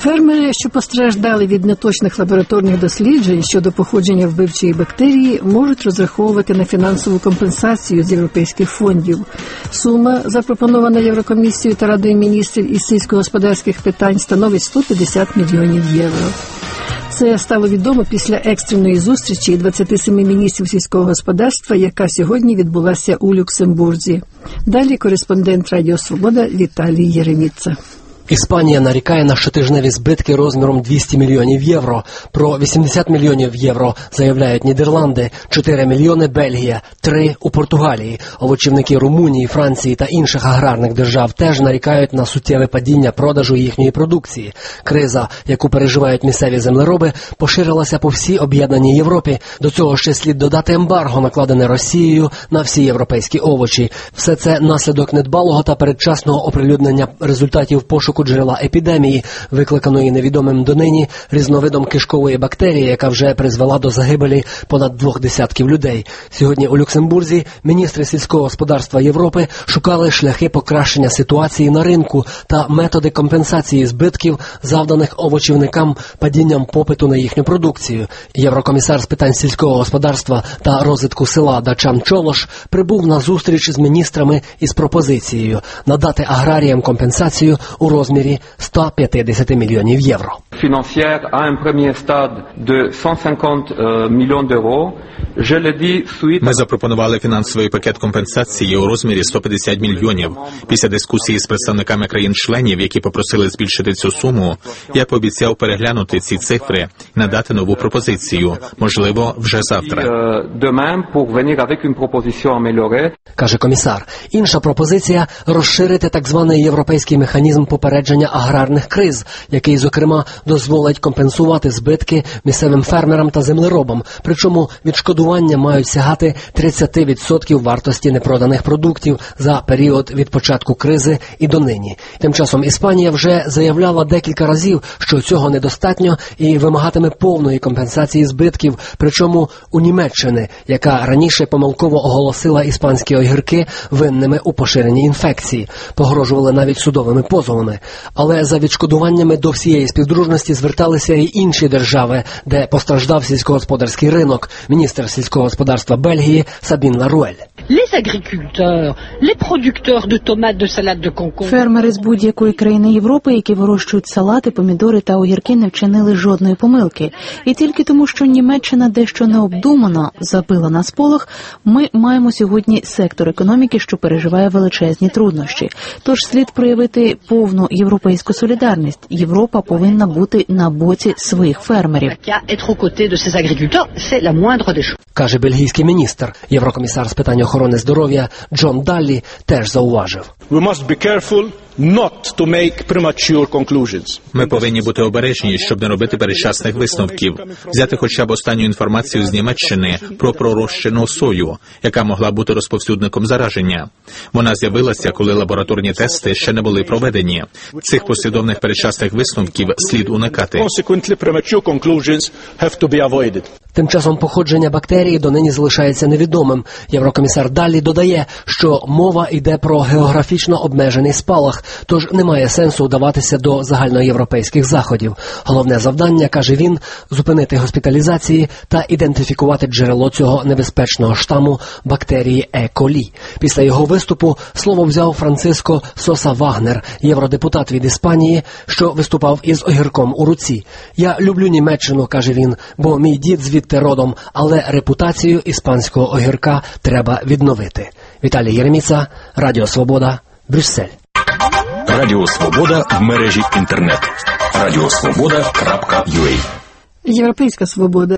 Фермери, що постраждали від неточних лабораторних досліджень щодо походження вбивчої бактерії, можуть розраховувати на фінансову компенсацію з європейських фондів. Сума, запропонована Єврокомісією та Радою міністрів із сільськогосподарських питань, становить 150 мільйонів євро. Це стало відомо після екстреної зустрічі 27 міністрів сільського господарства, яка сьогодні відбулася у Люксембурзі. Далі кореспондент Радіо Свобода Віталій Єреміца. Іспанія нарікає на щотижневі збитки розміром 200 мільйонів євро. Про 80 мільйонів євро заявляють Нідерланди, 4 мільйони Бельгія, 3 у Португалії. Овочівники Румунії, Франції та інших аграрних держав теж нарікають на суттєве падіння продажу їхньої продукції. Криза, яку переживають місцеві землероби, поширилася по всій об'єднаній Європі. До цього ще слід додати ембарго, накладене Росією на всі європейські овочі. Все це наслідок недбалого та передчасного оприлюднення результатів пошуку джерела епідемії, викликаної невідомим донині різновидом кишкової бактерії, яка вже призвела до загибелі понад 200 людей. Сьогодні у Люксембурзі міністри сільського господарства Європи шукали шляхи покращення ситуації на ринку та методи компенсації збитків, завданих овочівникам падінням попиту на їхню продукцію. Єврокомісар з питань сільського господарства та розвитку села Дачан Чолош прибув на зустріч з міністрами із пропозицією надати аграріям компенсацію у розмірі 150 мільйонів євро. Financière à un premier stade de 150 millions d'euros. Ми запропонували фінансовий пакет компенсації у розмірі 150 мільйонів. Після дискусії з представниками країн-членів, які попросили збільшити цю суму, я пообіцяв переглянути ці цифри і надати нову пропозицію, можливо, вже завтра. Каже комісар. Інша пропозиція – розширити так званий європейський механізм попередження аграрних криз, який, зокрема, дозволить компенсувати збитки місцевим фермерам та землеробам, причому відшкодування мають сягати 30% вартості непроданих продуктів за період від початку кризи і донині. Тим часом Іспанія вже заявляла декілька разів, що цього недостатньо і вимагатиме повної компенсації збитків, причому у Німеччини, яка раніше помилково оголосила іспанські огірки винними у поширенні інфекції. Погрожували навіть судовими позовами. Але за відшкодуваннями до всієї співдружності зверталися і інші держави, де постраждав сільськогосподарський ринок. Міністр сільського господарства Бельгії Сабін Ларуель. Фермери з будь-якої країни Європи, які вирощують салати, помідори та огірки, не вчинили жодної помилки. І тільки тому, що Німеччина дещо необдумано забила на сполох, ми маємо сьогодні сектор економіки, що переживає величезні труднощі. Тож слід проявити повну європейську солідарність. Європа повинна бути на боці своїх фермерів. Каже бельгійський міністр. Єврокомісар з питань охорони здоров'я Джон Даллі теж зауважив. Ми повинні бути обережні, щоб не робити передчасних висновків. Взяти хоча б останню інформацію з Німеччини про пророщену сою, яка могла бути розповсюдником зараження. Вона з'явилася, коли лабораторні тести ще не були проведені. Цих послідовних передчасних висновків слід уникати. Тим часом походження бактерії донині залишається невідомим. Єврокомісар Даллі додає, що мова йде про географічно обмежений спалах, тож немає сенсу вдаватися до загальноєвропейських заходів. Головне завдання, каже він, зупинити госпіталізації та ідентифікувати джерело цього небезпечного штаму бактерії Е. колі. Після його виступу слово взяв Франциско Соса Вагнер, євродепутат від Іспанії, що виступав із огірком у руці. «Я люблю Німеччину», каже він, «бо мій дід звідти родом, але репутацію іспанського огірка треба відновити». Віталій Єреміца, Радіо Свобода, Брюссель. Радіо Свобода в мережі інтернет. Радіосвобода.ua. Європейська свобода.